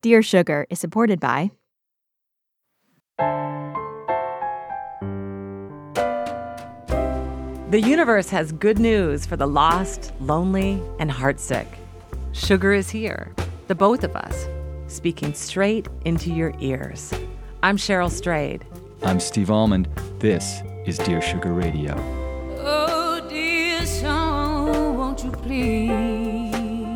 Dear Sugar is supported by The universe has good news for the lost, lonely, and heartsick. Sugar is here, the both of us, speaking straight into your ears. I'm Cheryl Strayed. I'm Steve Almond. This is Dear Sugar Radio. Oh, dear song, won't you please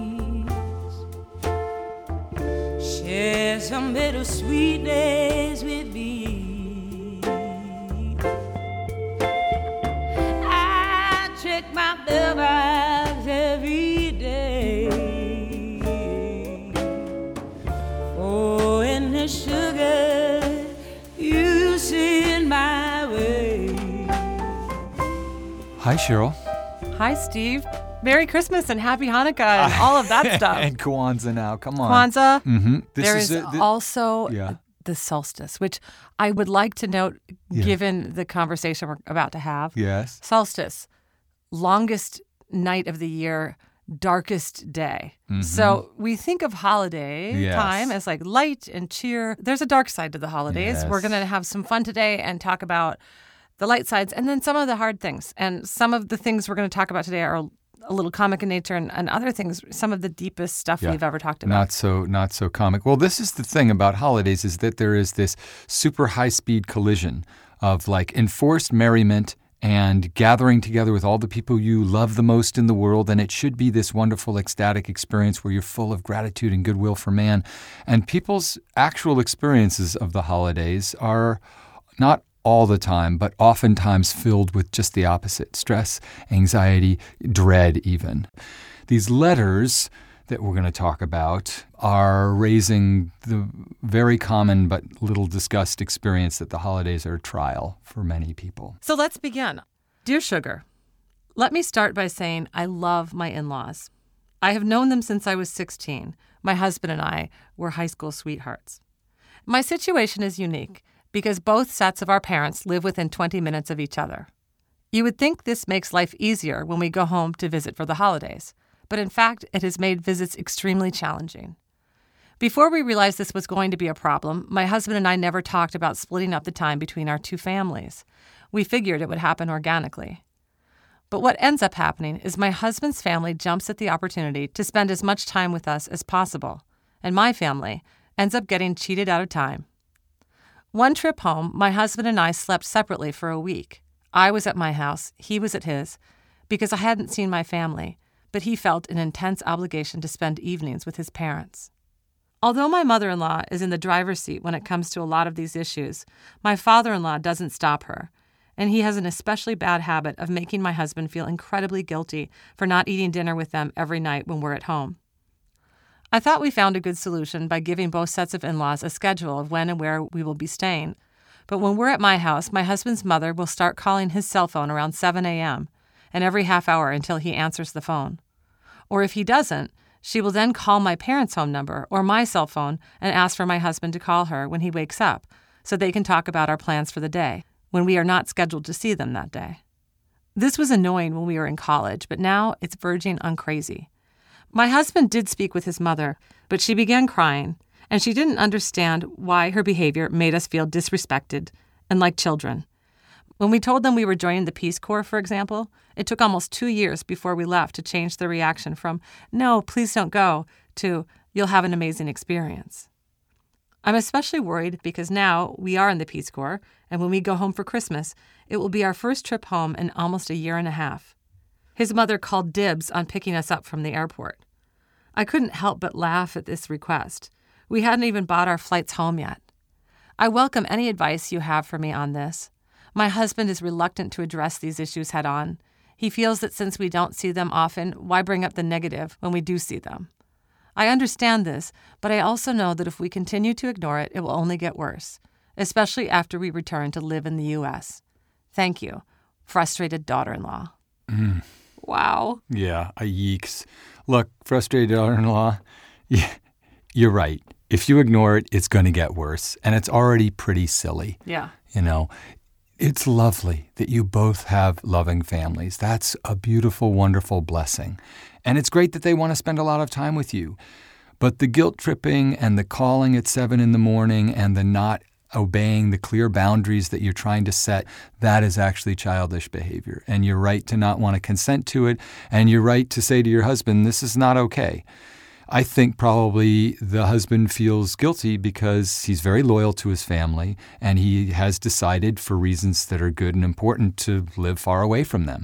share some bittersweet days with me? I check my mailbox every day. Oh, and the sugar you send my way. Hi, Cheryl. Hi, Steve. Merry Christmas and Happy Hanukkah and all of that stuff. And Kwanzaa now. Come on. Kwanzaa. Mm-hmm. There is also the solstice, which I would like to note, given the conversation we're about to have. Yes. Solstice, longest night of the year, darkest day. Mm-hmm. So we think of holiday time as like light and cheer. There's a dark side to the holidays. Yes. We're going to have some fun today and talk about the light sides and then some of the hard things. And some of the things we're going to talk about today are a little comic in nature, and other things, some of the deepest stuff we've ever talked about. Not so comic. Well, this is the thing about holidays, is that there is this super high-speed collision of like enforced merriment and gathering together with all the people you love the most in the world, and it should be this wonderful, ecstatic experience where you're full of gratitude and goodwill for man. And people's actual experiences of the holidays are not all the time, but oftentimes filled with just the opposite: stress, anxiety, dread even. These letters that we're going to talk about are raising the very common but little discussed experience that the holidays are a trial for many people. So let's begin. Dear Sugar, let me start by saying I love my in-laws. I have known them since I was 16. My husband and I were high school sweethearts. My situation is unique because both sets of our parents live within 20 minutes of each other. You would think this makes life easier when we go home to visit for the holidays, but in fact, it has made visits extremely challenging. Before we realized this was going to be a problem, my husband and I never talked about splitting up the time between our two families. We figured it would happen organically. But what ends up happening is my husband's family jumps at the opportunity to spend as much time with us as possible, and my family ends up getting cheated out of time. One trip home, my husband and I slept separately for a week. I was at my house, he was at his, because I hadn't seen my family, but he felt an intense obligation to spend evenings with his parents. Although my mother-in-law is in the driver's seat when it comes to a lot of these issues, my father-in-law doesn't stop her, and he has an especially bad habit of making my husband feel incredibly guilty for not eating dinner with them every night when we're at home. I thought we found a good solution by giving both sets of in-laws a schedule of when and where we will be staying. But when we're at my house, my husband's mother will start calling his cell phone around 7 a.m. and every half hour until he answers the phone. Or if he doesn't, she will then call my parents' home number or my cell phone and ask for my husband to call her when he wakes up so they can talk about our plans for the day when we are not scheduled to see them that day. This was annoying when we were in college, but now it's verging on crazy. My husband did speak with his mother, but she began crying, and she didn't understand why her behavior made us feel disrespected and like children. When we told them we were joining the Peace Corps, for example, it took almost 2 years before we left to change the reaction from, "No, please don't go," to, "You'll have an amazing experience." I'm especially worried because now we are in the Peace Corps, and when we go home for Christmas, it will be our first trip home in almost a year and a half. His mother called dibs on picking us up from the airport. I couldn't help but laugh at this request. We hadn't even bought our flights home yet. I welcome any advice you have for me on this. My husband is reluctant to address these issues head on. He feels that since we don't see them often, why bring up the negative when we do see them? I understand this, but I also know that if we continue to ignore it, it will only get worse, especially after we return to live in the U.S. Thank you, frustrated daughter-in-law. Wow. Yeah, yeeks. Look, frustrated daughter-in-law, you're right. If you ignore it, it's going to get worse, and it's already pretty silly. Yeah. You know, it's lovely that you both have loving families. That's a beautiful, wonderful blessing. And it's great that they want to spend a lot of time with you. But the guilt tripping and the calling at 7 a.m. and the not obeying the clear boundaries that you're trying to set, that is actually childish behavior. And you're right to not want to consent to it. And you're right to say to your husband, this is not okay. I think probably the husband feels guilty because he's very loyal to his family and he has decided for reasons that are good and important to live far away from them.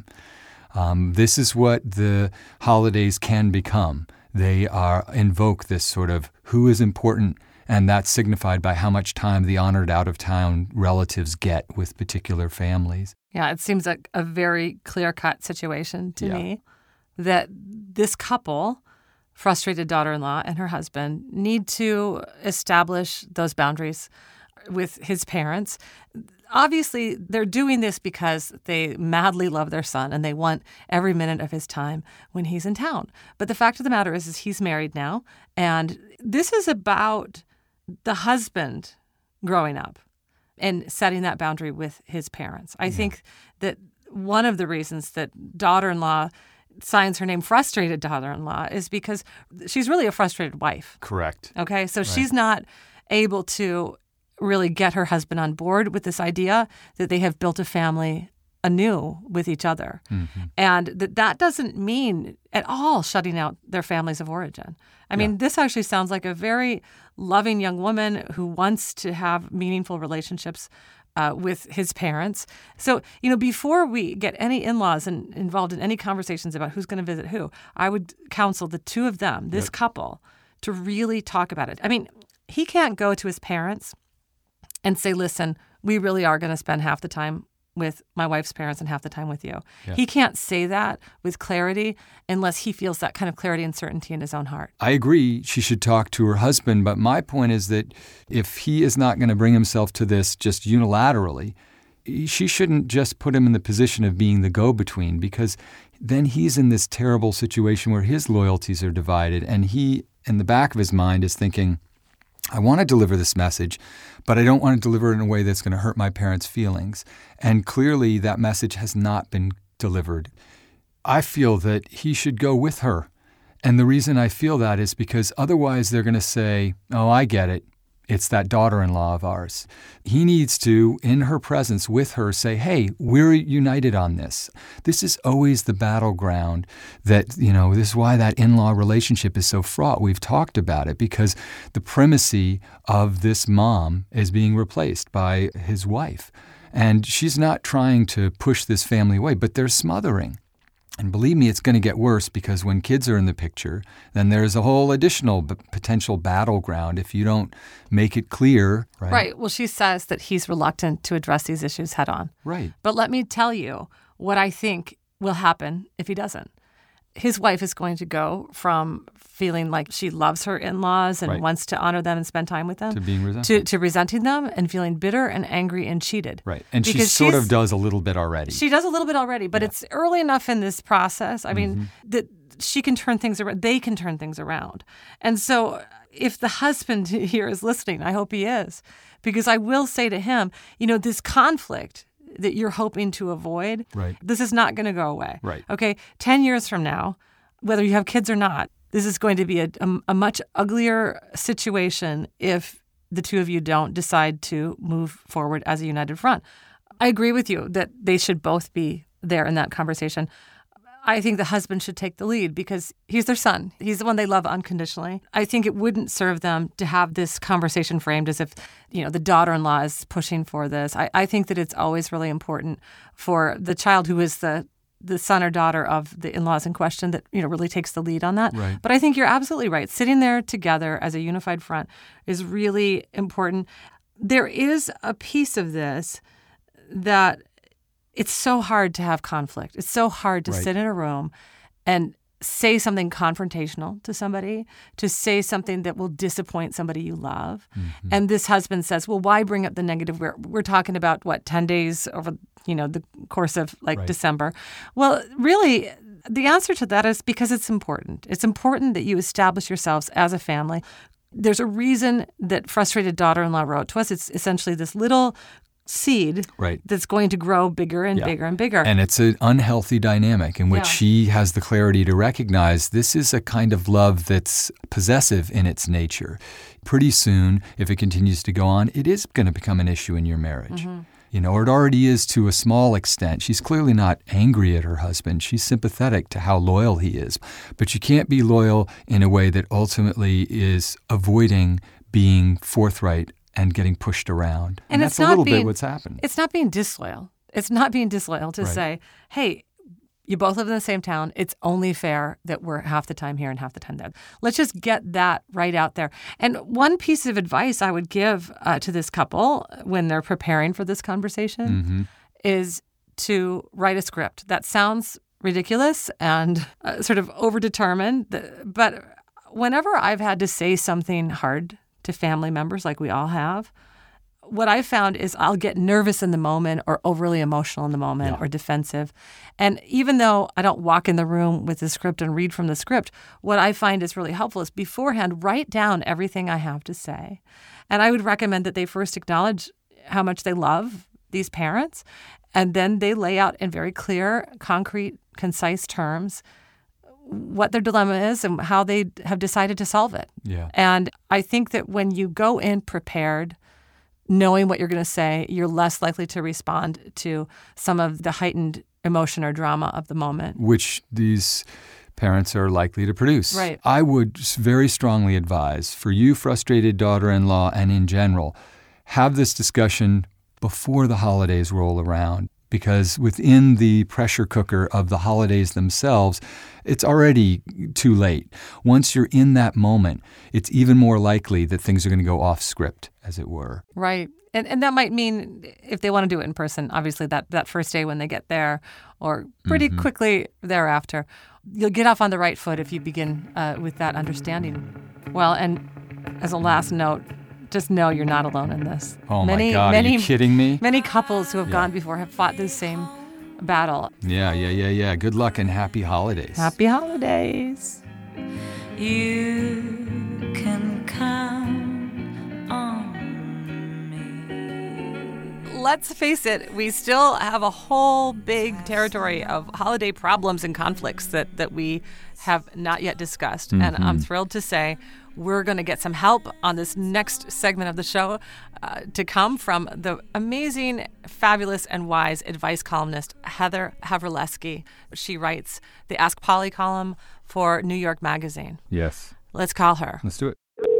This is what the holidays can become. They invoke this sort of who is important, and that's signified by how much time the honored out-of-town relatives get with particular families. Yeah, it seems like a very clear-cut situation to me that this couple, frustrated daughter-in-law and her husband, need to establish those boundaries with his parents. Obviously, they're doing this because they madly love their son and they want every minute of his time when he's in town. But the fact of the matter is he's married now, and this is about the husband growing up and setting that boundary with his parents. I think that one of the reasons that daughter-in-law signs her name frustrated daughter-in-law is because she's really a frustrated wife. Correct. Okay, so she's not able to really get her husband on board with this idea that they have built a family anew with each other. Mm-hmm. And that doesn't mean at all shutting out their families of origin. I mean, this actually sounds like a very loving young woman who wants to have meaningful relationships with his parents. So, before we get any in-laws involved in any conversations about who's going to visit who, I would counsel the two of them, this couple, to really talk about it. I mean, he can't go to his parents and say, listen, we really are going to spend half the time with my wife's parents and half the time with you. Yeah. He can't say that with clarity unless he feels that kind of clarity and certainty in his own heart. I agree she should talk to her husband, but my point is that if he is not going to bring himself to this just unilaterally, she shouldn't just put him in the position of being the go-between, because then he's in this terrible situation where his loyalties are divided, and he, in the back of his mind, is thinking, I want to deliver this message, but I don't want to deliver it in a way that's going to hurt my parents' feelings. And clearly that message has not been delivered. I feel that he should go with her. And the reason I feel that is because otherwise they're going to say, oh, I get it. It's that daughter-in-law of ours. He needs to, in her presence with her, say, hey, we're united on this. This is always the battleground that, this is why that in-law relationship is so fraught. We've talked about it because the primacy of this mom is being replaced by his wife. And she's not trying to push this family away, but they're smothering. And believe me, it's going to get worse because when kids are in the picture, then there's a whole additional potential battleground if you don't make it clear. Right? Right. Well, she says that he's reluctant to address these issues head on. Right. But let me tell you what I think will happen if he doesn't. His wife is going to go from feeling like she loves her in-laws and wants to honor them and spend time with them to being resentful. To resenting them and feeling bitter and angry and cheated. Right. And she sort of does a little bit already. She does a little bit already, but it's early enough in this process. I mean, that she can turn things around. They can turn things around. And so if the husband here is listening, I hope he is, because I will say to him, this conflict that you're hoping to avoid, this is not going to go away. Right. Okay, 10 years from now, whether you have kids or not, this is going to be a much uglier situation if the two of you don't decide to move forward as a united front. I agree with you that they should both be there in that conversation. I think the husband should take the lead because he's their son. He's the one they love unconditionally. I think it wouldn't serve them to have this conversation framed as if, the daughter-in-law is pushing for this. I think that it's always really important for the child who is the son or daughter of the in-laws in question that, really takes the lead on that. Right. But I think you're absolutely right. Sitting there together as a unified front is really important. There is a piece of this that it's so hard to have conflict. It's so hard to sit in a room and say something confrontational to somebody, to say something that will disappoint somebody you love. Mm-hmm. And this husband says, well, why bring up the negative? We're talking about, 10 days over, the course of December. Well, really, the answer to that is because it's important. It's important that you establish yourselves as a family. There's a reason that Frustrated Daughter-in-Law wrote to us. It's essentially this little seed Right. that's going to grow bigger and bigger and bigger. And it's an unhealthy dynamic in which she has the clarity to recognize this is a kind of love that's possessive in its nature. Pretty soon, if it continues to go on, it is going to become an issue in your marriage. Or it already is to a small extent. She's clearly not angry at her husband. She's sympathetic to how loyal he is. But you can't be loyal in a way that ultimately is avoiding being forthright and getting pushed around. And that's a little bit what's happened. It's not being disloyal. It's not being disloyal to say, hey, you both live in the same town. It's only fair that we're half the time here and half the time there. Let's just get that right out there. And one piece of advice I would give to this couple when they're preparing for this conversation is to write a script. That sounds ridiculous and sort of overdetermined, but whenever I've had to say something hard to family members, like we all have, what I found is I'll get nervous in the moment or overly emotional in the moment or defensive. And even though I don't walk in the room with the script and read from the script, what I find is really helpful is beforehand, write down everything I have to say. And I would recommend that they first acknowledge how much they love these parents, and then they lay out in very clear, concrete, concise terms what their dilemma is and how they have decided to solve it. Yeah. And I think that when you go in prepared, knowing what you're going to say, you're less likely to respond to some of the heightened emotion or drama of the moment. Which these parents are likely to produce. Right. I would very strongly advise for you, frustrated daughter-in-law, and in general, have this discussion before the holidays roll around. Because within the pressure cooker of the holidays themselves, it's already too late. Once you're in that moment, it's even more likely that things are going to go off script, as it were. Right. And that might mean if they want to do it in person, obviously that first day when they get there or pretty quickly thereafter, you'll get off on the right foot if you begin with that understanding. Well, and as a last note, just know you're not alone in this. Oh, my God. Are you kidding me? Many couples who have gone before have fought this same battle. Yeah. Good luck and happy holidays. Happy holidays. You can count on me. Let's face it, we still have a whole big territory of holiday problems and conflicts that we have not yet discussed. And I'm thrilled to say we're going to get some help on this next segment of the show to come from the amazing, fabulous, and wise advice columnist, Heather Havrilesky. She writes the Ask Polly column for New York Magazine. Yes. Let's call her. Let's do it.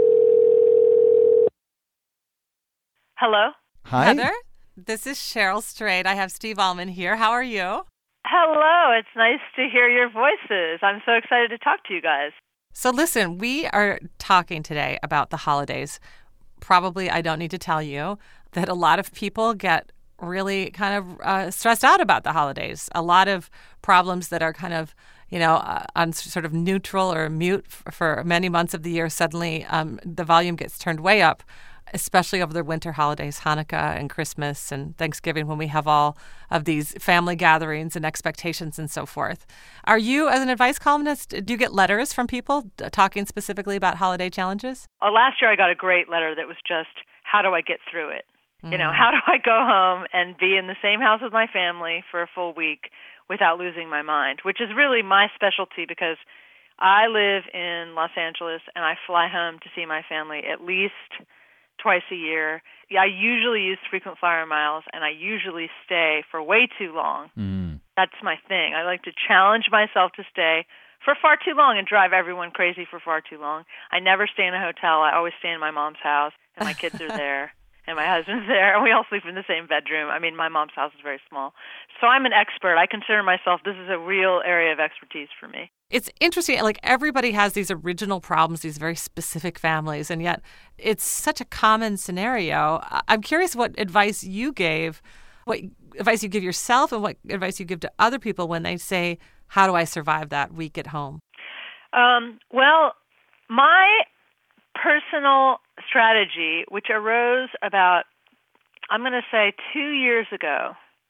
Hello? Hi. Heather, this is Cheryl Strayed. I have Steve Allman here. How are you? Hello. It's nice to hear your voices. I'm so excited to talk to you guys. So listen, we are talking today about the holidays. Probably I don't need to tell you that a lot of people get really kind of stressed out about the holidays. A lot of problems that are kind of, on sort of neutral or mute for many months of the year, suddenly the volume gets turned way up, especially over the winter holidays, Hanukkah and Christmas and Thanksgiving, when we have all of these family gatherings and expectations and so forth. Are you, as an advice columnist, do you get letters from people talking specifically about holiday challenges? Last year I got a great letter that was just, how do I get through it? How do I go home and be in the same house with my family for a full week without losing my mind, which is really my specialty because I live in Los Angeles and I fly home to see my family at least twice a year. I usually use frequent flyer miles, and I usually stay for way too long. That's my thing. I like to challenge myself to stay for far too long and drive everyone crazy for far too long. I never stay in a hotel. I always stay in my mom's house, and my kids are there, and my husband's there, and we all sleep in the same bedroom. I mean, my mom's house is very small. So I'm an expert. I consider myself, this is a real area of expertise for me. It's interesting, like everybody has these original problems, these very specific families, and yet it's such a common scenario. I'm curious what advice you give yourself and what advice you give to other people when they say, how do I survive that week at home? Well, my personal strategy, which arose about, I'm going to say 2 years ago,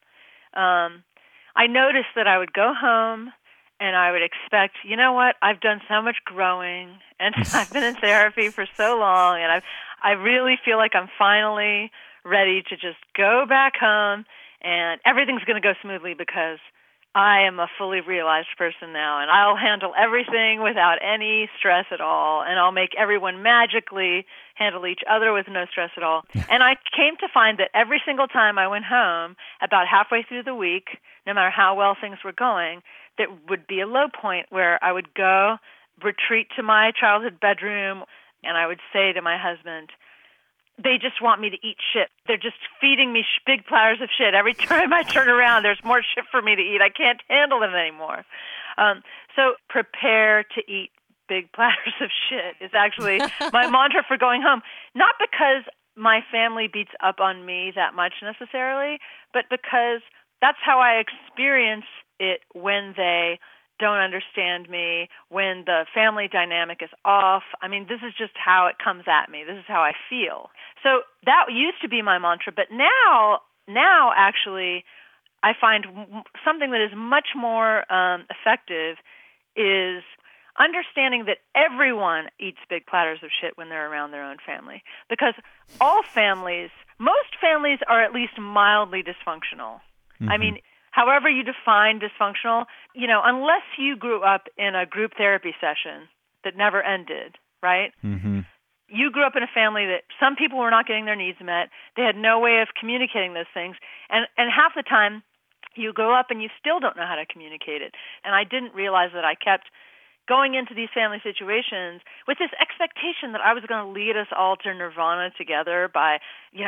I noticed that I would go home and I would expect, you know what, I've done so much growing and I've been in therapy for so long and I really feel like I'm finally ready to just go back home and everything's going to go smoothly because I am a fully realized person now, and I'll handle everything without any stress at all, and I'll make everyone magically handle each other with no stress at all. And I came to find that every single time I went home, about halfway through the week, no matter how well things were going, there would be a low point where I would go, retreat to my childhood bedroom, and I would say to my husband, they just want me to eat shit. They're just feeding me big platters of shit. Every time I turn around, there's more shit for me to eat. I can't handle them anymore. So prepare to eat big platters of shit is actually my mantra for going home. Not because my family beats up on me that much necessarily, but because that's how I experience it when they don't understand me, when the family dynamic is off. I mean, this is just how it comes at me. This is how I feel. So that used to be my mantra, but now actually, I find something that is much more effective is understanding that everyone eats big platters of shit when they're around their own family. Because most families are at least mildly dysfunctional. Mm-hmm. I mean, however you define dysfunctional, unless you grew up in a group therapy session that never ended, right? Mm-hmm. You grew up in a family that some people were not getting their needs met. They had no way of communicating those things. And half the time, you grow up and you still don't know how to communicate it. And I didn't realize that I kept going into these family situations with this expectation that I was going to lead us all to nirvana together by,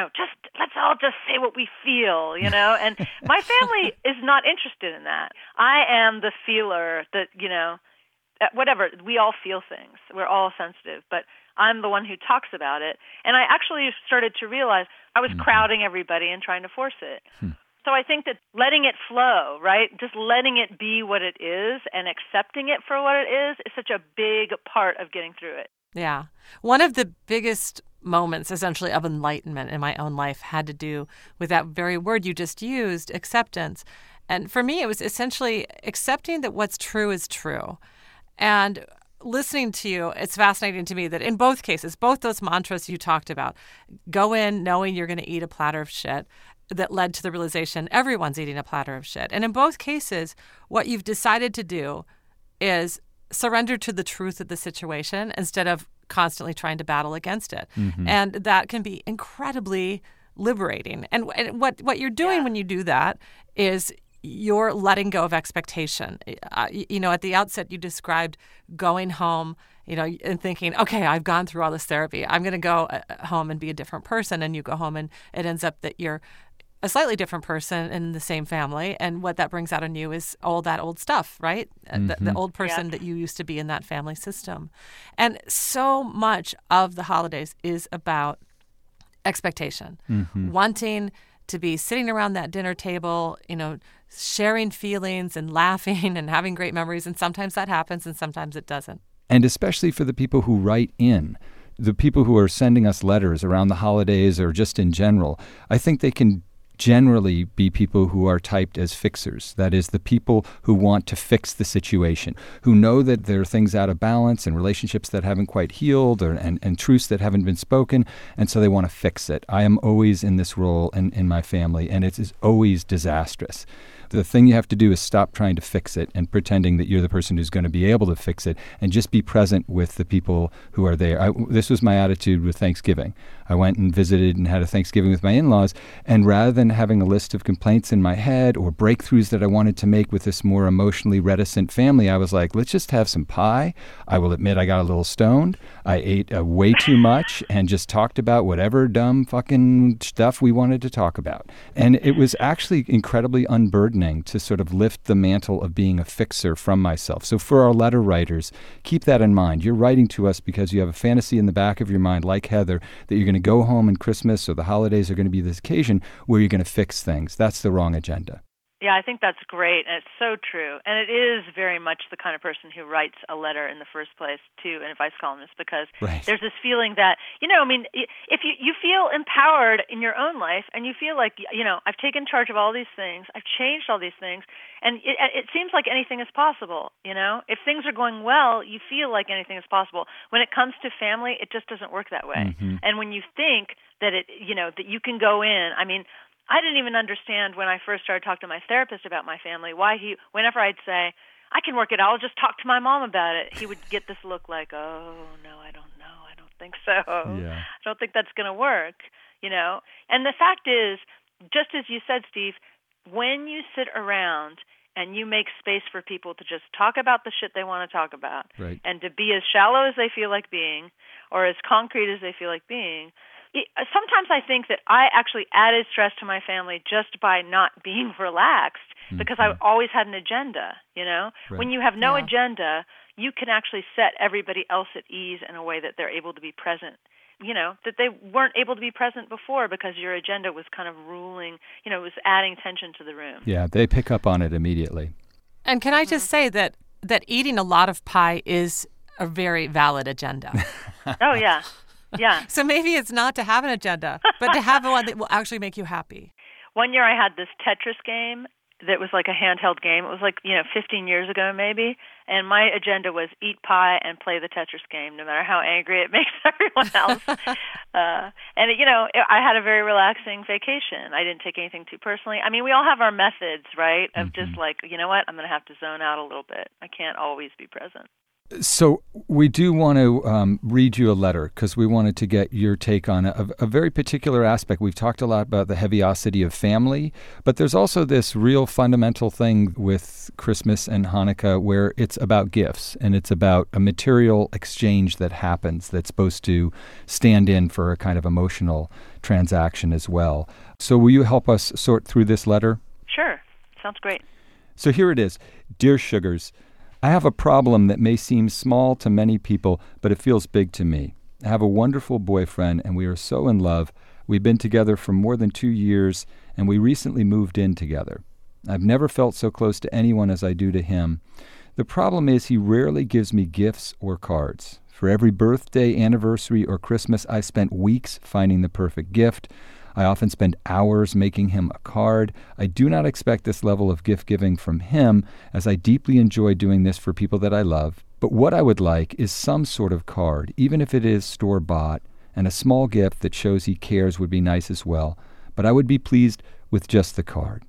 let's all just say what we feel, and my family is not interested in that. I am the feeler that, whatever, we all feel things. We're all sensitive, but I'm the one who talks about it. And I actually started to realize I was crowding everybody and trying to force it. So I think that letting it flow, right, just letting it be what it is and accepting it for what it is such a big part of getting through it. Yeah. One of the biggest moments, essentially, of enlightenment in my own life had to do with that very word you just used, acceptance. And for me, it was essentially accepting that what's true is true. And listening to you, it's fascinating to me that in both cases, both those mantras you talked about, go in knowing you're going to eat a platter of shit, that led to the realization everyone's eating a platter of shit. And in both cases, what you've decided to do is surrender to the truth of the situation instead of constantly trying to battle against it. Mm-hmm. And that can be incredibly liberating. And what you're doing when you do that is you're letting go of expectation. At the outset, you described going home, and thinking, okay, I've gone through all this therapy. I'm going to go home and be a different person. And you go home and it ends up that you're a slightly different person in the same family. And what that brings out in you is all that old stuff, right? Mm-hmm. The old person that you used to be in that family system. And so much of the holidays is about expectation, wanting to be sitting around that dinner table, sharing feelings and laughing and having great memories. And sometimes that happens and sometimes it doesn't. And especially for the people who write in, the people who are sending us letters around the holidays or just in general, I think they can generally be people who are typed as fixers. That is, the people who want to fix the situation, who know that there are things out of balance and relationships that haven't quite healed and truths that haven't been spoken, and so they want to fix it. I am always in this role in my family, and it is always disastrous. The thing you have to do is stop trying to fix it and pretending that you're the person who's going to be able to fix it, and just be present with the people who are there. This was my attitude with Thanksgiving. I went and visited and had a Thanksgiving with my in-laws, and rather than having a list of complaints in my head or breakthroughs that I wanted to make with this more emotionally reticent family, I was like, let's just have some pie. I will admit I got a little stoned. I ate way too much and just talked about whatever dumb fucking stuff we wanted to talk about. And it was actually incredibly unburdening to sort of lift the mantle of being a fixer from myself. So for our letter writers, keep that in mind. You're writing to us because you have a fantasy in the back of your mind, like Heather, that you're going to go home and Christmas or the holidays are going to be this occasion where you're going to fix things. That's the wrong agenda. Yeah, I think that's great, and it's so true. And it is very much the kind of person who writes a letter in the first place to an advice columnist, because Right. there's this feeling that, if you feel empowered in your own life and you feel like, I've taken charge of all these things, I've changed all these things, and it seems like anything is possible, If things are going well, you feel like anything is possible. When it comes to family, it just doesn't work that way. Mm-hmm. And when you think that that you can go in, I didn't even understand when I first started talking to my therapist about my family why whenever I'd say, I can work it out, I'll just talk to my mom about it, he would get this look like, oh, no, I don't know, I don't think so. Yeah. I don't think that's going to work, And the fact is, just as you said, Steve, when you sit around and you make space for people to just talk about the shit they want to talk about, Right. and to be as shallow as they feel like being, or as concrete as they feel like being, sometimes I think that I actually added stress to my family just by not being relaxed, because I always had an agenda, Right. When you have no Yeah. agenda, you can actually set everybody else at ease in a way that they're able to be present, that they weren't able to be present before because your agenda was kind of ruling, it was adding tension to the room. Yeah, they pick up on it immediately. And can I just say that eating a lot of pie is a very valid agenda. Oh, yeah. Yeah. So maybe it's not to have an agenda, but to have one that will actually make you happy. One year I had this Tetris game that was like a handheld game. It was like, 15 years ago maybe. And my agenda was eat pie and play the Tetris game, no matter how angry it makes everyone else. I had a very relaxing vacation. I didn't take anything too personally. We all have our methods, right? Of just like, you know what, I'm going to have to zone out a little bit. I can't always be present. So we do want to read you a letter because we wanted to get your take on a very particular aspect. We've talked a lot about the heaviosity of family, but there's also this real fundamental thing with Christmas and Hanukkah where it's about gifts and it's about a material exchange that happens that's supposed to stand in for a kind of emotional transaction as well. So will you help us sort through this letter? Sure. Sounds great. So here it is. Dear Sugars, I have a problem that may seem small to many people, but it feels big to me. I have a wonderful boyfriend, and we are so in love. We've been together for more than 2 years, and we recently moved in together. I've never felt so close to anyone as I do to him. The problem is he rarely gives me gifts or cards. For every birthday, anniversary, or Christmas, I spent weeks finding the perfect gift. I often spend hours making him a card. I do not expect this level of gift giving from him, as I deeply enjoy doing this for people that I love. But what I would like is some sort of card, even if it is store-bought, and a small gift that shows he cares would be nice as well. But I would be pleased with just the card.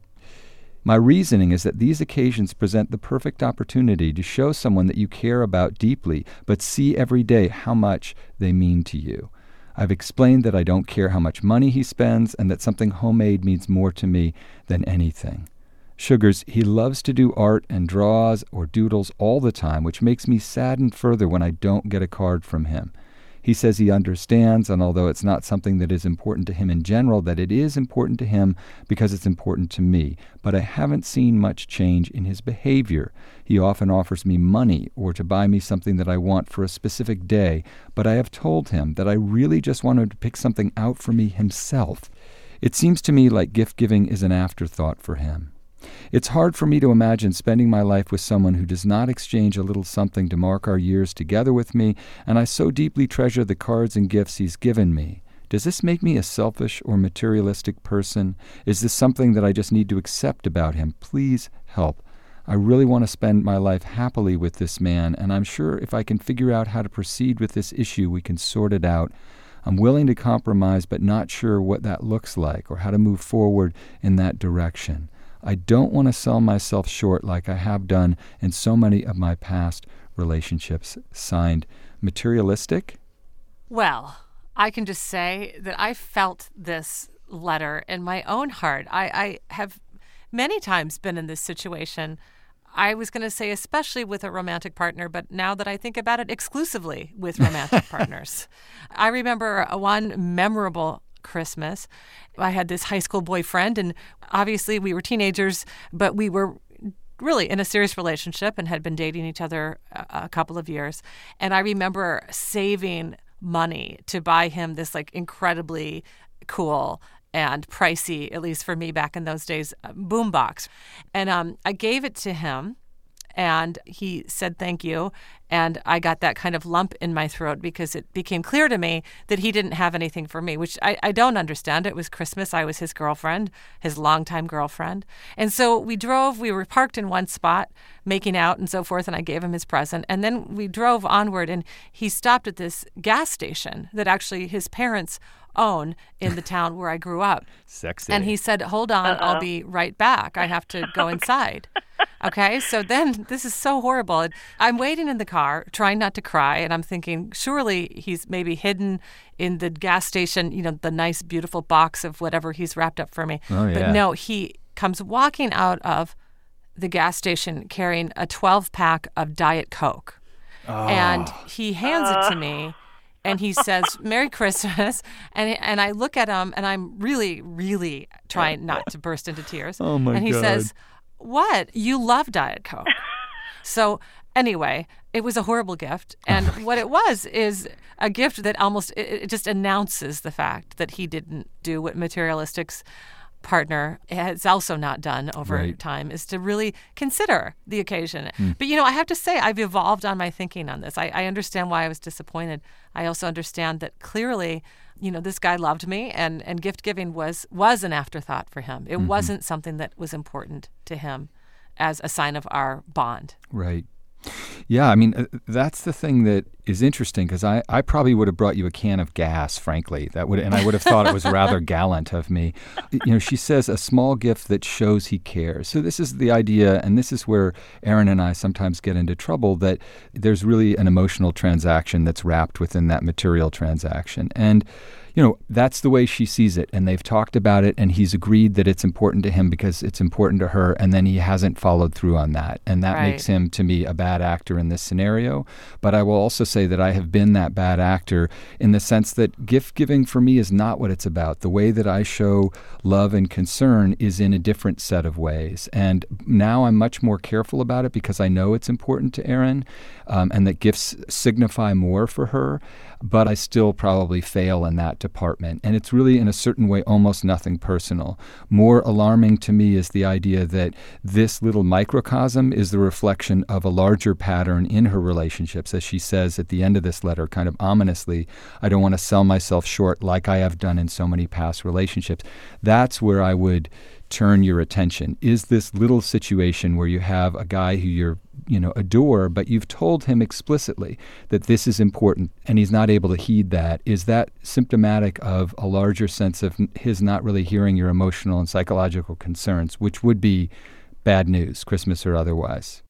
My reasoning is that these occasions present the perfect opportunity to show someone that you care about deeply, but see every day how much they mean to you. I've explained that I don't care how much money he spends and that something homemade means more to me than anything. Sugars, he loves to do art and draws or doodles all the time, which makes me sadden further when I don't get a card from him. He says he understands, and although it's not something that is important to him in general, that it is important to him because it's important to me. But I haven't seen much change in his behavior. He often offers me money or to buy me something that I want for a specific day, but I have told him that I really just want him to pick something out for me himself. It seems to me like gift-giving is an afterthought for him. It's hard for me to imagine spending my life with someone who does not exchange a little something to mark our years together with me, and I so deeply treasure the cards and gifts he's given me. Does this make me a selfish or materialistic person? Is this something that I just need to accept about him? Please help. I really want to spend my life happily with this man, and I'm sure if I can figure out how to proceed with this issue, we can sort it out. I'm willing to compromise, but not sure what that looks like or how to move forward in that direction. I don't want to sell myself short like I have done in so many of my past relationships. Signed, Materialistic? Well, I can just say that I felt this letter in my own heart. I have many times been in this situation. I was going to say especially with a romantic partner, but now that I think about it, exclusively with romantic partners. I remember one memorable Christmas. I had this high school boyfriend, and obviously we were teenagers, but we were really in a serious relationship and had been dating each other a couple of years. And I remember saving money to buy him this like incredibly cool and pricey, at least for me back in those days, boombox. And I gave it to him, and he said thank you. And I got that kind of lump in my throat because it became clear to me that he didn't have anything for me, which I don't understand. It was Christmas. I was his girlfriend, his longtime girlfriend. And so we were parked in one spot, making out and so forth, and I gave him his present. And then we drove onward, and he stopped at this gas station that actually his parents own in the town where I grew up. Sexy. And he said, hold on, I'll be right back. I have to go inside. Okay, so then this is so horrible. I'm waiting in the car, trying not to cry, and I'm thinking, surely he's maybe hidden in the gas station, the nice, beautiful box of whatever he's wrapped up for me. Oh, yeah. But no, he comes walking out of the gas station carrying a 12-pack of Diet Coke. Oh. And he hands it to me. And he says, Merry Christmas. And I look at him, and I'm really, really trying not to burst into tears. Oh, my God. And he says, what? You love Diet Coke. So anyway, it was a horrible gift. And what it was is a gift that almost, it just announces the fact that he didn't do what materialistic's partner has also not done over time, is to really consider the occasion. But, I have to say, I've evolved on my thinking on this. I understand why I was disappointed. I also understand that clearly, this guy loved me, and gift giving was an afterthought for him. It wasn't something that was important to him as a sign of our bond. Right. Yeah, I mean, that's the thing that is interesting, because I probably would have brought you a can of gas, frankly. And I would have thought it was rather gallant of me. She says a small gift that shows he cares. So this is the idea, and this is where Erin and I sometimes get into trouble, that there's really an emotional transaction that's wrapped within that material transaction. And that's the way she sees it, and they've talked about it, and he's agreed that it's important to him because it's important to her, and then he hasn't followed through on that. And that makes him, to me, a bad actor in this scenario. But I will also say that I have been that bad actor in the sense that gift giving for me is not what it's about. The way that I show love and concern is in a different set of ways. And now I'm much more careful about it because I know it's important to Erin, and that gifts signify more for her. But I still probably fail in that department. And it's really, in a certain way, almost nothing personal. More alarming to me is the idea that this little microcosm is the reflection of a larger pattern in her relationships. As she says at the end of this letter, kind of ominously, I don't want to sell myself short like I have done in so many past relationships. That's where I would turn your attention. Is this little situation where you have a guy who you're adore, but you've told him explicitly that this is important, and he's not able to heed that. Is that symptomatic of a larger sense of his not really hearing your emotional and psychological concerns, which would be bad news, Christmas or otherwise?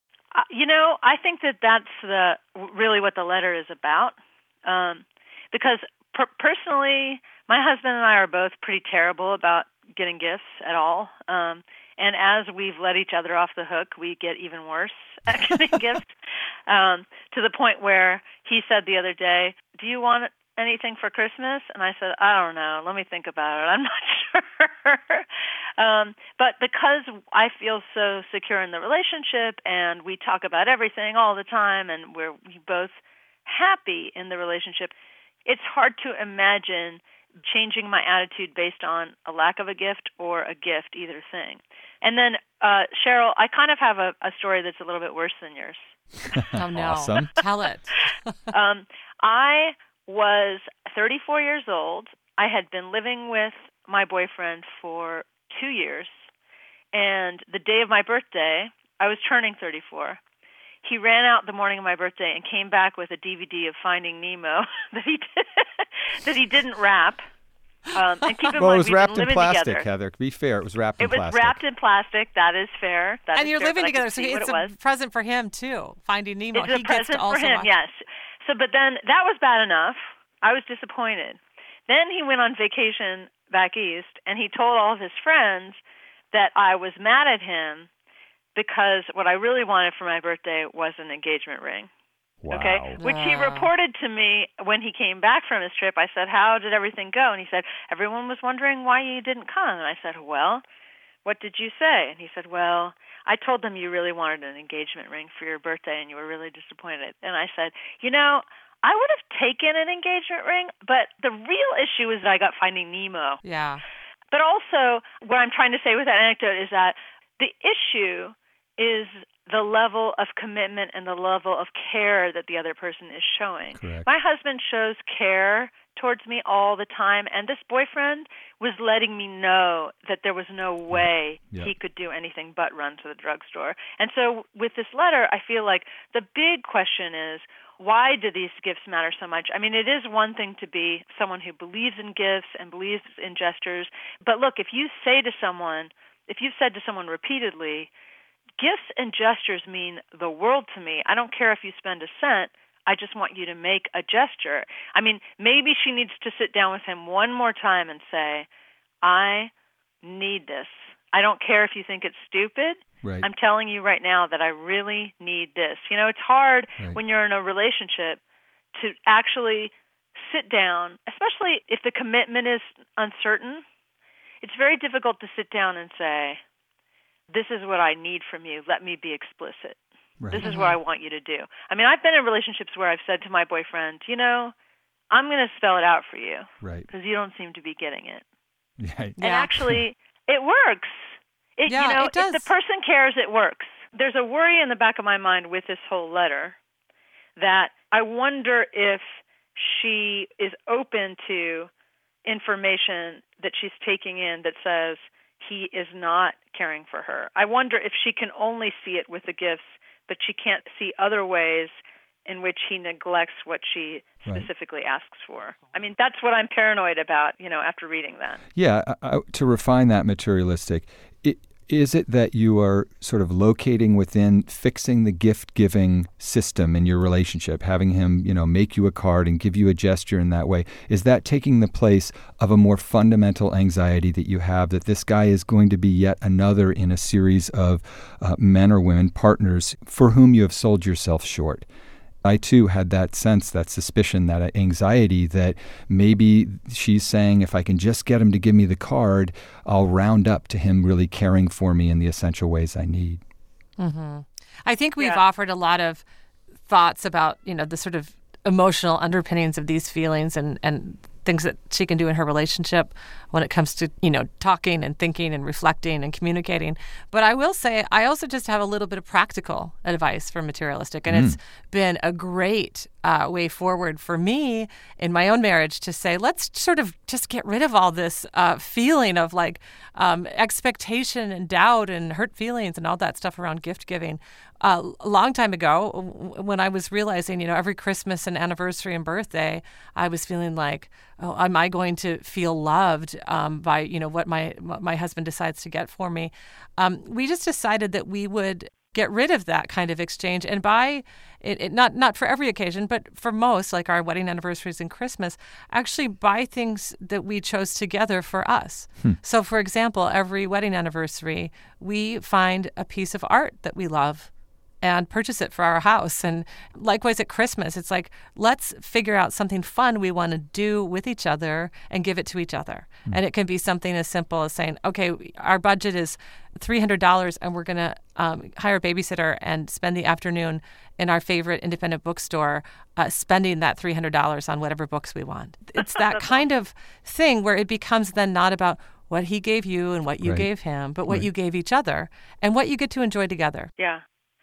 I think that's really what the letter is about. Because personally, my husband and I are both pretty terrible about getting gifts at all. And as we've let each other off the hook, we get even worse at getting gifts, to the point where he said the other day, do you want anything for Christmas? And I said, I don't know. Let me think about it. I'm not sure. But because I feel so secure in the relationship, and we talk about everything all the time, and we're both happy in the relationship, it's hard to imagine changing my attitude based on a lack of a gift or a gift, either thing. And then, Cheryl, I kind of have a story that's a little bit worse than yours. Oh, no. Awesome. Tell it. I was 34 years old. I had been living with my boyfriend for 2 years. And the day of my birthday, I was turning 34. He ran out the morning of my birthday and came back with a DVD of Finding Nemo that he didn't wrap. And keep in Well, mind, it was wrapped in plastic, together. Heather. To be fair, it was wrapped in plastic. It was wrapped in plastic. That is fair. And you're living together, so it's a present for him, too, Finding Nemo. It's He a gets to present also for him, watch. yes. So, but then that was bad enough. I was disappointed. Then he went on vacation back east, and he told all of his friends that I was mad at him because what I really wanted for my birthday was an engagement ring. Wow. Okay, which he reported to me when he came back from his trip. I said, how did everything go? And he said, everyone was wondering why you didn't come. And I said, well, what did you say? And he said, well, I told them you really wanted an engagement ring for your birthday and you were really disappointed. And I said, I would have taken an engagement ring, but the real issue is that I got Finding Nemo. Yeah. But also, what I'm trying to say with that anecdote is that the issue is the level of commitment and the level of care that the other person is showing. Correct. My husband shows care towards me all the time, and this boyfriend was letting me know that there was no way he could do anything but run to the drugstore. And so with this letter, I feel like the big question is, why do these gifts matter so much? I mean, it is one thing to be someone who believes in gifts and believes in gestures, but look, if you've said to someone repeatedly, gifts and gestures mean the world to me. I don't care if you spend a cent. I just want you to make a gesture. I mean, maybe she needs to sit down with him one more time and say, I need this. I don't care if you think it's stupid. Right. I'm telling you right now that I really need this. You know, it's hard when you're in a relationship to actually sit down, especially if the commitment is uncertain. It's very difficult to sit down and say, this is what I need from you. Let me be explicit. Right. This is what I want you to do. I mean, I've been in relationships where I've said to my boyfriend, you know, I'm going to spell it out for you. Right. Because you don't seem to be getting it. Right. And actually, it works. It does. If the person cares, it works. There's a worry in the back of my mind with this whole letter that I wonder if she is open to information that she's taking in that says he is not caring for her. I wonder if she can only see it with the gifts, but she can't see other ways in which he neglects what she specifically asks for. I mean, that's what I'm paranoid about, after reading that. Yeah, to refine that materialistic, is it that you are sort of locating within fixing the gift-giving system in your relationship, having him, make you a card and give you a gesture in that way? Is that taking the place of a more fundamental anxiety that you have that this guy is going to be yet another in a series of men or women, partners, for whom you have sold yourself short? I, too, had that sense, that suspicion, that anxiety that maybe she's saying, if I can just get him to give me the card, I'll round up to him really caring for me in the essential ways I need. Mm-hmm. I think we've offered a lot of thoughts about, the sort of emotional underpinnings of these feelings and things that she can do in her relationship when it comes to, talking and thinking and reflecting and communicating. But I will say, I also just have a little bit of practical advice for materialistic. And it's been a great way forward for me in my own marriage to say, let's sort of just get rid of all this feeling of expectation and doubt and hurt feelings and all that stuff around gift giving. A long time ago, when I was realizing, every Christmas and anniversary and birthday, I was feeling like, oh, am I going to feel loved by, what my husband decides to get for me? We just decided that we would get rid of that kind of exchange and buy it not for every occasion, but for most, like our wedding anniversaries and Christmas, actually buy things that we chose together for us. So, for example, every wedding anniversary, we find a piece of art that we love and purchase it for our house. And likewise at Christmas, it's like, let's figure out something fun we want to do with each other and give it to each other. And it can be something as simple as saying, okay, our budget is $300 and we're going to hire a babysitter and spend the afternoon in our favorite independent bookstore spending that $300 on whatever books we want. It's that kind of thing where it becomes then not about what he gave you and what you gave him, but what you gave each other and what you get to enjoy together. Yeah.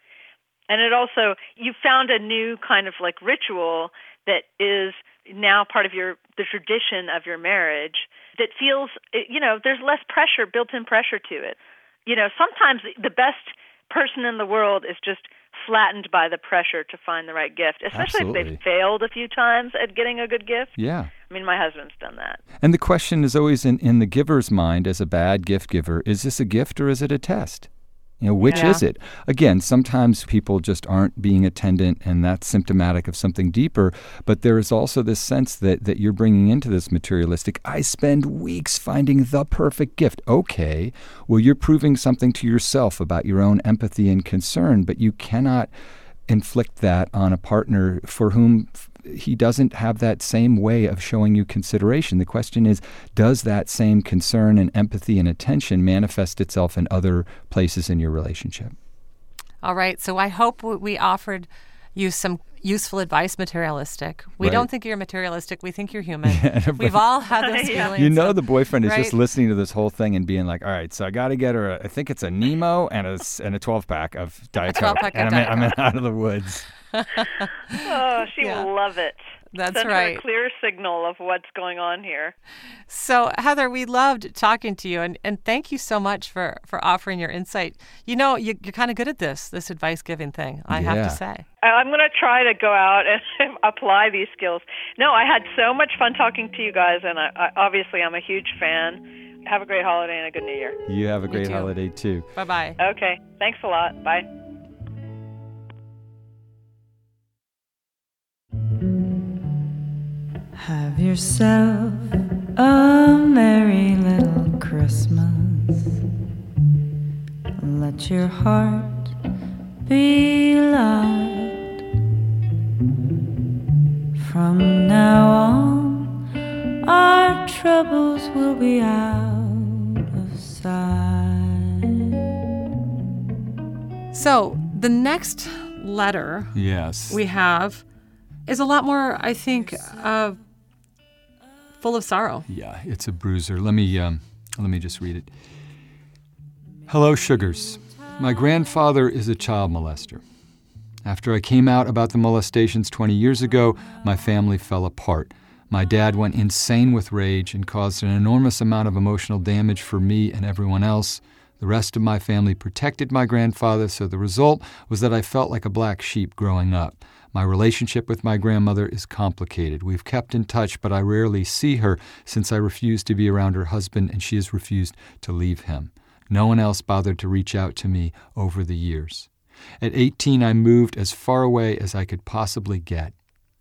And it also, you found a new kind of ritual that is now part of the tradition of your marriage that feels, there's less pressure, built-in pressure to it. Sometimes the best person in the world is just flattened by the pressure to find the right gift, especially if they've failed a few times at getting a good gift. Yeah. I mean, my husband's done that. And the question is always in the giver's mind as a bad gift giver, is this a gift or is it a test? Which is it? Again, sometimes people just aren't being attendant, and that's symptomatic of something deeper. But there is also this sense that you're bringing into this materialistic, I spend weeks finding the perfect gift. Okay, well, you're proving something to yourself about your own empathy and concern, but you cannot inflict that on a partner for whom he doesn't have that same way of showing you consideration. The question is, does that same concern and empathy and attention manifest itself in other places in your relationship? All right. So I hope we offered you some useful advice, materialistic. We Right. don't think you're materialistic. We think you're human. Yeah, We've all had those Yeah. feelings. You know of- the boyfriend is just right? listening to this whole thing and being like, all right, so I got to get her, I think it's a Nemo and a 12-pack of Diet Coke. 12-pack of And Diet I'm out of the woods. Oh, she Yeah. will love it. That's Send her right. a clear signal of what's going on here. So, Heather, we loved talking to you, and thank you so much for offering your insight. You know, you're kind of good at this advice-giving thing, I have Yeah. to say. I'm going to try to go out and apply these skills. No, I had so much fun talking to you guys, and I obviously I'm a huge fan. Have a great holiday and a good New Year. You have a great too. holiday, too. Bye-bye. Okay, thanks a lot. Bye. Have yourself a merry little Christmas. Let your heart be light. From now on, our troubles will be out of sight. So, the next letter Yes. we have is a lot more, I think, full of sorrow. Yeah, it's a bruiser. Let me just read it. Hello, Sugars. My grandfather is a child molester. After I came out about the molestations 20 years ago, my family fell apart. My dad went insane with rage and caused an enormous amount of emotional damage for me and everyone else. The rest of my family protected my grandfather, so the result was that I felt like a black sheep growing up. My relationship with my grandmother is complicated. We've kept in touch, but I rarely see her since I refused to be around her husband and she has refused to leave him. No one else bothered to reach out to me over the years. At 18, I moved as far away as I could possibly get.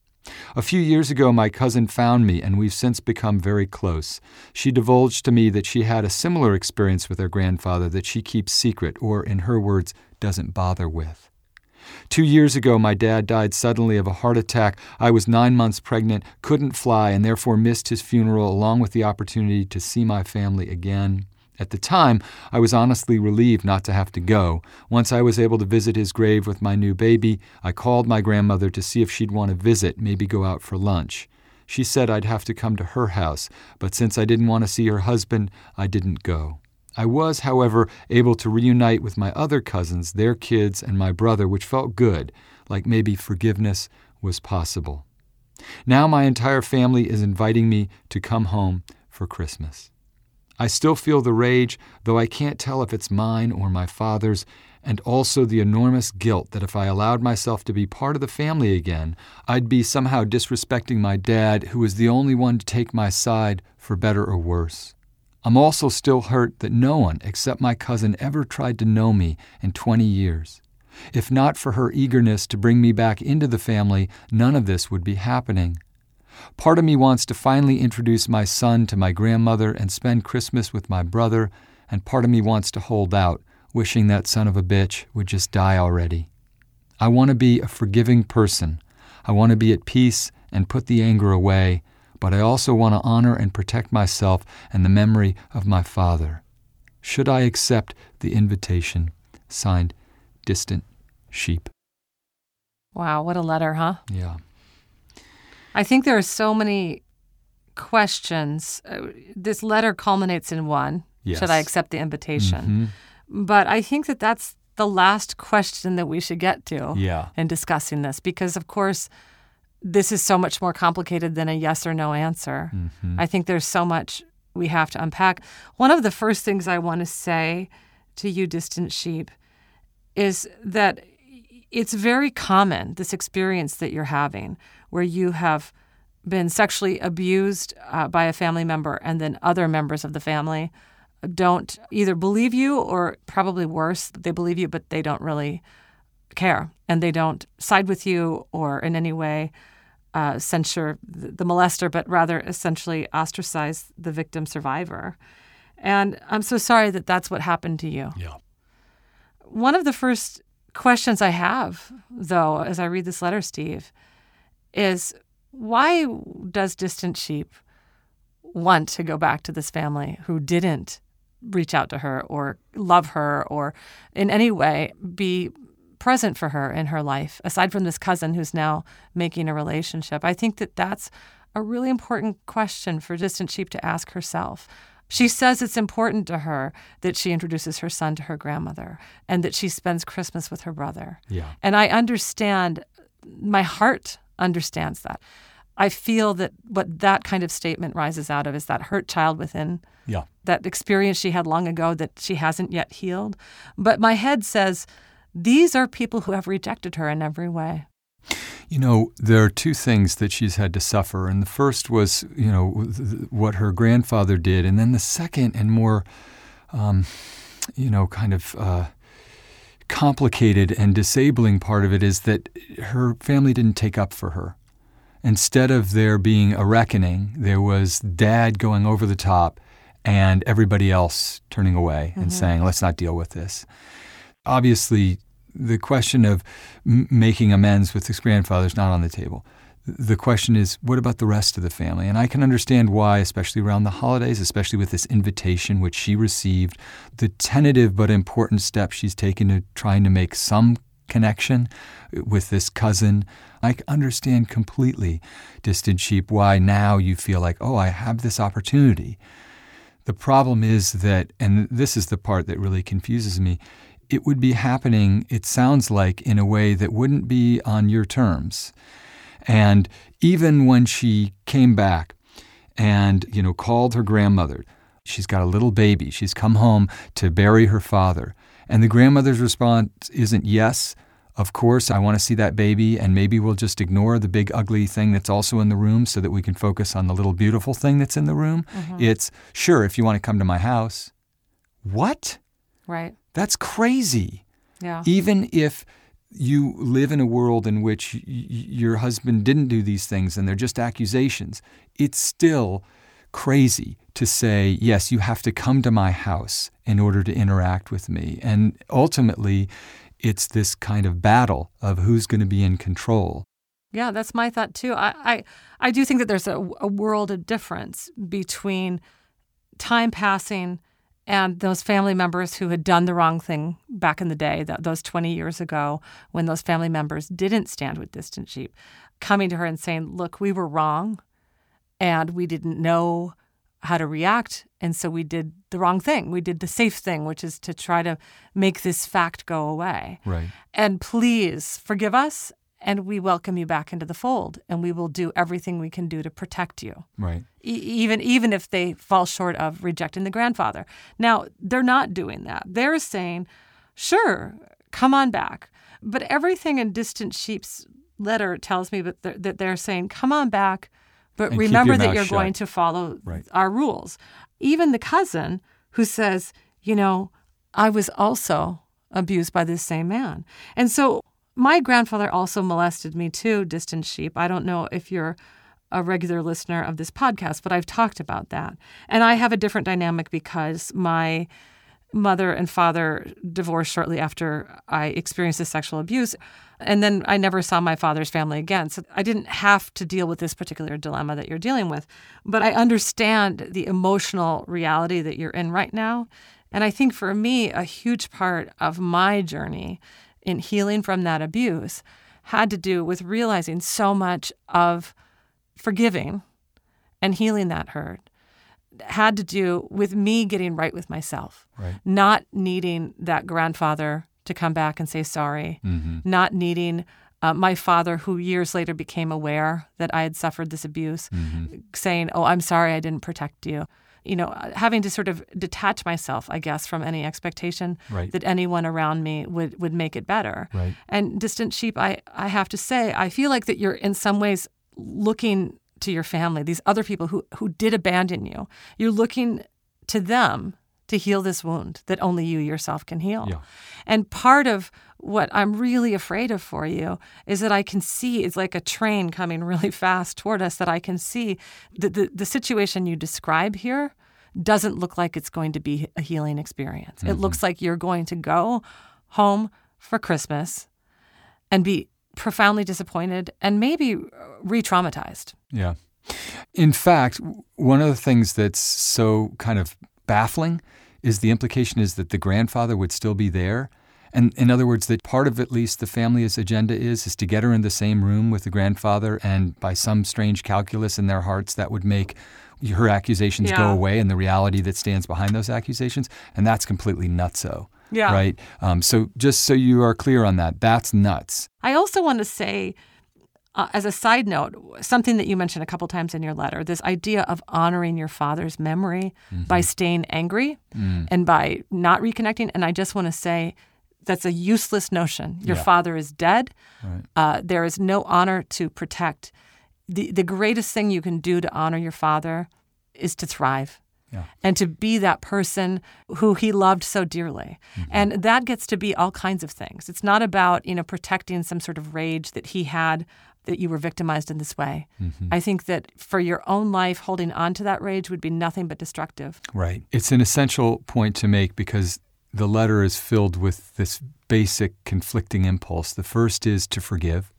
A few years ago, my cousin found me, and we've since become very close. She divulged to me that she had a similar experience with her grandfather that she keeps secret, or, in her words, doesn't bother with. 2 years ago, my dad died suddenly of a heart attack. I was 9 months pregnant, couldn't fly, and therefore missed his funeral along with the opportunity to see my family again. At the time, I was honestly relieved not to have to go. Once I was able to visit his grave with my new baby, I called my grandmother to see if she'd want to visit, maybe go out for lunch. She said I'd have to come to her house, but since I didn't want to see her husband, I didn't go. I was, however, able to reunite with my other cousins, their kids, and my brother, which felt good, like maybe forgiveness was possible. Now my entire family is inviting me to come home for Christmas. I still feel the rage, though I can't tell if it's mine or my father's, and also the enormous guilt that if I allowed myself to be part of the family again, I'd be somehow disrespecting my dad, who was the only one to take my side, for better or worse. I'm also still hurt that no one except my cousin ever tried to know me in 20 years. If not for her eagerness to bring me back into the family, none of this would be happening. Part of me wants to finally introduce my son to my grandmother and spend Christmas with my brother, and part of me wants to hold out, wishing that son of a bitch would just die already. I want to be a forgiving person. I want to be at peace and put the anger away, but I also want to honor and protect myself and the memory of my father. Should I accept the invitation? Signed, Distant Sheep. Wow, what a letter, huh? Yeah. I think there are so many questions. This letter culminates in one. Yes. Should I accept the invitation? But I think that that's the last question that we should get to Yeah. in discussing this, because, of course, this is so much more complicated than a yes or no answer. I think there's so much we have to unpack. One of the first things I want to say to you, Distant Sheep, is that it's very common, this experience that you're having, where you have been sexually abused by a family member, and then other members of the family don't either believe you, or probably worse, they believe you, but they don't really care, and they don't side with you or in any way censure the molester, but rather essentially ostracize the victim survivor. And I'm so sorry that that's what happened to you. Yeah. One of the first questions I have, though, as I read this letter, Steve, is why does Distant Sheep want to go back to this family who didn't reach out to her or love her or in any way be present for her in her life, aside from this cousin who's now making a relationship? I think that that's a really important question for Distant Sheep to ask herself. She says it's important to her that she introduces her son to her grandmother and that she spends Christmas with her brother. Yeah. And I understand, my heart understands that. I feel that what that kind of statement rises out of is that hurt child within, Yeah. that experience she had long ago that she hasn't yet healed. But my head says, these are people who have rejected her in every way. You know, there are two things that she's had to suffer. And the first was, you know, what her grandfather did. And then the second and more, complicated and disabling part of it is that her family didn't take up for her. Instead of there being a reckoning, there was Dad going over the top and everybody else turning away and saying, let's not deal with this. Obviously, the question of making amends with his grandfather is not on the table. The question is, what about the rest of the family? And I can understand why, especially around the holidays, especially with this invitation which she received, the tentative but important step she's taken to trying to make some connection with this cousin. I understand completely, Distant Sheep, why now you feel like, oh, I have this opportunity. The problem is that, and this is the part that really confuses me, it would be happening, it sounds like, in a way that wouldn't be on your terms. And even when she came back and, you know, called her grandmother, she's got a little baby, she's come home to bury her father, and the grandmother's response isn't, yes, of course, I want to see that baby, and maybe we'll just ignore the big ugly thing that's also in the room so that we can focus on the little beautiful thing that's in the room. It's, sure, if you want to come to my house. What? Right. That's crazy. Yeah. Even if you live in a world in which your husband didn't do these things and they're just accusations, it's still crazy to say, yes, you have to come to my house in order to interact with me. And ultimately, it's this kind of battle of who's going to be in control. Yeah, that's my thought too. I do think that there's a world of difference between time passing and those family members who had done the wrong thing back in the day, those 20 years ago, when those family members didn't stand with Distant Sheep, coming to her and saying, look, we were wrong and we didn't know how to react, and so we did the wrong thing. We did the safe thing, which is to try to make this fact go away. Right. And please forgive us, and we welcome you back into the fold, and we will do everything we can do to protect you. Right. Even if they fall short of rejecting the grandfather. Now, they're not doing that. They're saying, sure, come on back. But everything in Distant Sheep's letter tells me that they're saying, come on back, but and remember that you're shut. going to follow Right. our rules. Even the cousin who says, you know, I was also abused by this same man. And so my grandfather also molested me too, Distant Sheep. I don't know if you're a regular listener of this podcast, but I've talked about that. And I have a different dynamic because my mother and father divorced shortly after I experienced this sexual abuse. And then I never saw my father's family again. So I didn't have to deal with this particular dilemma that you're dealing with. But I understand the emotional reality that you're in right now. And I think for me, a huge part of my journey in healing from that abuse had to do with realizing so much of forgiving and healing that hurt had to do with me getting right with myself, Right. not needing that grandfather to come back and say sorry, not needing my father, who years later became aware that I had suffered this abuse, saying, oh, I'm sorry I didn't protect you. You know, having to sort of detach myself, I guess, from any expectation Right. that anyone around me would make it better. Right. And Distant Sheep, I have to say, I feel like that you're in some ways looking to your family, these other people who did abandon you. You're looking to them to heal this wound that only you yourself can heal. Yeah. And part of what I'm really afraid of for you is that I can see, it's like a train coming really fast toward us, that I can see that the situation you describe here doesn't look like it's going to be a healing experience. It looks like you're going to go home for Christmas and be profoundly disappointed and maybe re-traumatized. Yeah. In fact, one of the things that's so kind of baffling is the implication is that the grandfather would still be there And in other words, that part of at least the family's agenda is to get her in the same room with the grandfather, and by some strange calculus in their hearts, that would make her accusations go away and the reality that stands behind those accusations. And that's completely nutso. Yeah. Right? So just so you are clear on that, that's nuts. I also want to say, as a side note, something that you mentioned a couple times in your letter, this idea of honoring your father's memory by staying angry and by not reconnecting. And I just want to say that's a useless notion. Your father is dead. Right. There is no honor to protect. The greatest thing you can do to honor your father is to thrive. Yeah. And to be that person who he loved so dearly. And that gets to be all kinds of things. It's not about, protecting some sort of rage that he had, that you were victimized in this way. I think that for your own life, holding on to that rage would be nothing but destructive. Right. It's an essential point to make because the letter is filled with this basic conflicting impulse. The first is to forgive.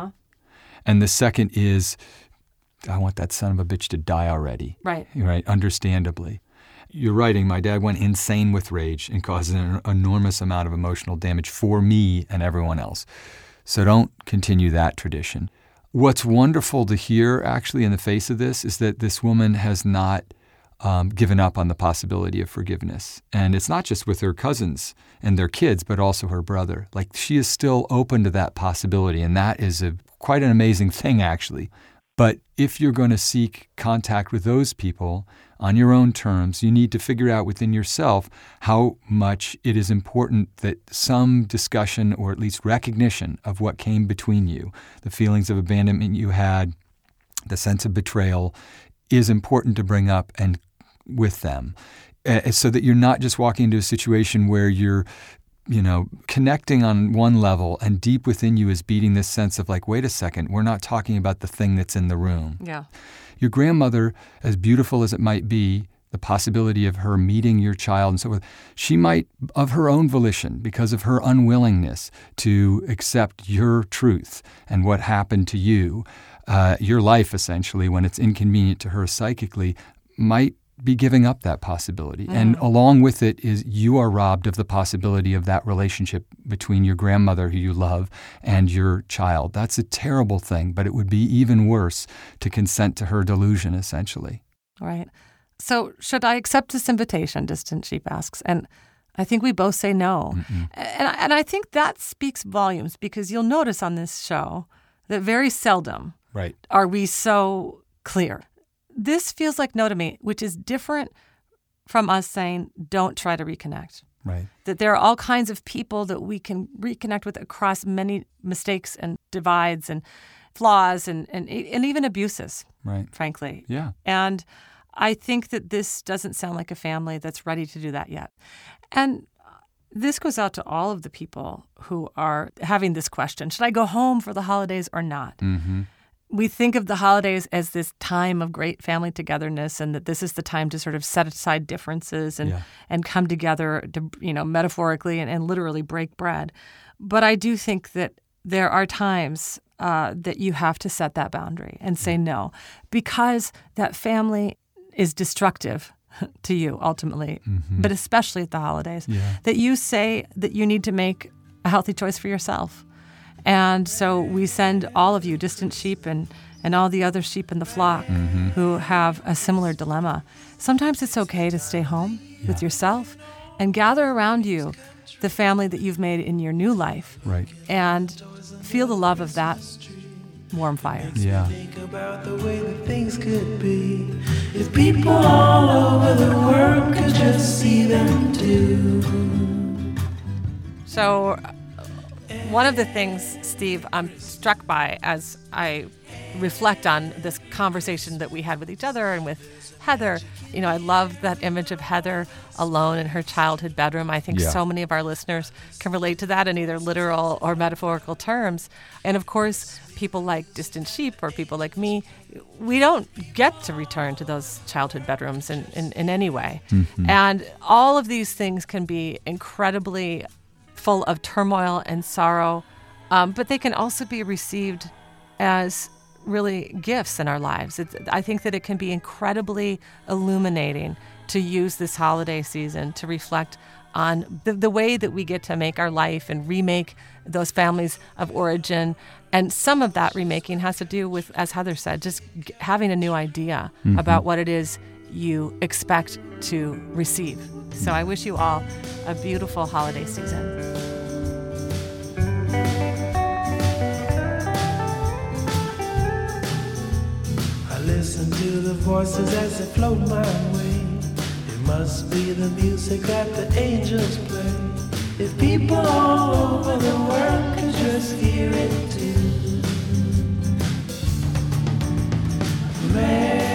And the second is, I want that son of a bitch to die already. Right. Right, understandably. You're writing, my dad went insane with rage and caused an enormous amount of emotional damage for me and everyone else. So don't continue that tradition. What's wonderful to hear, actually, in the face of this is that this woman has not given up on the possibility of forgiveness. And it's not just with her cousins and their kids, but also her brother. Like, she is still open to that possibility, and that is quite an amazing thing, actually. But if you're going to seek contact with those people on your own terms, you need to figure out within yourself how much it is important that some discussion or at least recognition of what came between you, the feelings of abandonment you had, the sense of betrayal, is important to bring up and with them, so that you're not just walking into a situation where you're connecting on one level and deep within you is beating this sense of like, wait a second, we're not talking about the thing that's in the room. Yeah. Your grandmother, as beautiful as it might be, the possibility of her meeting your child and so forth, she might, of her own volition, because of her unwillingness to accept your truth and what happened to you, your life essentially, when it's inconvenient to her psychically, might be giving up that possibility. And along with it is you are robbed of the possibility of that relationship between your grandmother, who you love, and your child. That's a terrible thing, but it would be even worse to consent to her delusion, essentially. Right. So should I accept this invitation, Distant Sheep asks? And I think we both say no. And I think that speaks volumes, because you'll notice on this show that very seldom are we so clear. This feels like no to me, which is different from us saying, don't try to reconnect. Right. That there are all kinds of people that we can reconnect with across many mistakes and divides and flaws and even abuses, frankly. Yeah. And I think that this doesn't sound like a family that's ready to do that yet. And this goes out to all of the people who are having this question, should I go home for the holidays or not? We think of the holidays as this time of great family togetherness, and that this is the time to sort of set aside differences and come together to, metaphorically and literally break bread. But I do think that there are times that you have to set that boundary and say no, because that family is destructive to you ultimately, but especially at the holidays, that you say that you need to make a healthy choice for yourself. And so we send all of you, Distant Sheep and all the other sheep in the flock who have a similar dilemma. Sometimes it's okay to stay home with yourself and gather around you the family that you've made in your new life. Right. And feel the love of that warm fire. Yeah. Think about the way that things could be if people all over the world could just see them too. So one of the things, Steve, I'm struck by as I reflect on this conversation that we had with each other and with Heather, I love that image of Heather alone in her childhood bedroom. I think so many of our listeners can relate to that in either literal or metaphorical terms. And of course, people like Distant Sheep or people like me, we don't get to return to those childhood bedrooms in any way. And all of these things can be incredibly full of turmoil and sorrow, but they can also be received as really gifts in our lives. I think that it can be incredibly illuminating to use this holiday season to reflect on the way that we get to make our life and remake those families of origin. And some of that remaking has to do with, as Heather said, just having a new idea about what it is you expect to receive. So I wish you all a beautiful holiday season. I listen to the voices as they float my way. It must be the music that the angels play. If people all over the world could just hear it too.